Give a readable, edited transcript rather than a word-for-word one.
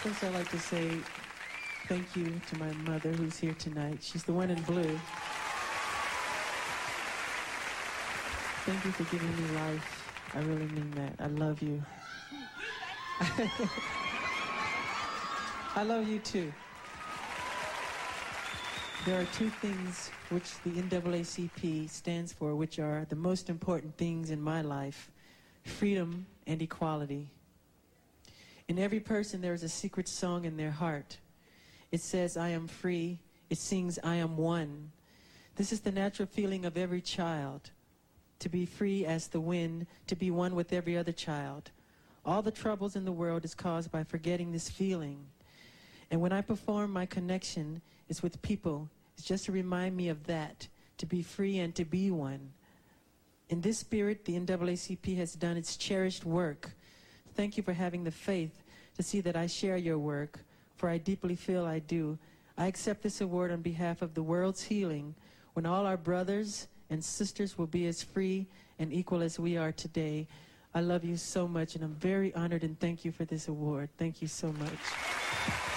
First, I'd like to say thank you to my mother who's here tonight. She's the one in blue. Thank you for giving me life. I really mean that. I love you. I love you too. There are two things which the NAACP stands for, which are the most important things in my life: freedom and equality. In every person there is a secret song in their heart. It says, I am free. It sings, I am one. This is the natural feeling of every child, to be free as the wind, to be one with every other child. All the troubles in the world is caused by forgetting this feeling. And when I perform, my connection is with people. It's just to remind me of that, to be free and to be one. In this spirit, the NAACP has done its cherished work. Thank you for having the faith to see that I share your work, for I deeply feel I do. I accept this award on behalf of the world's healing, when all our brothers and sisters will be as free and equal as we are today. I love you so much, and I'm very honored, and thank you for this award. Thank you so much.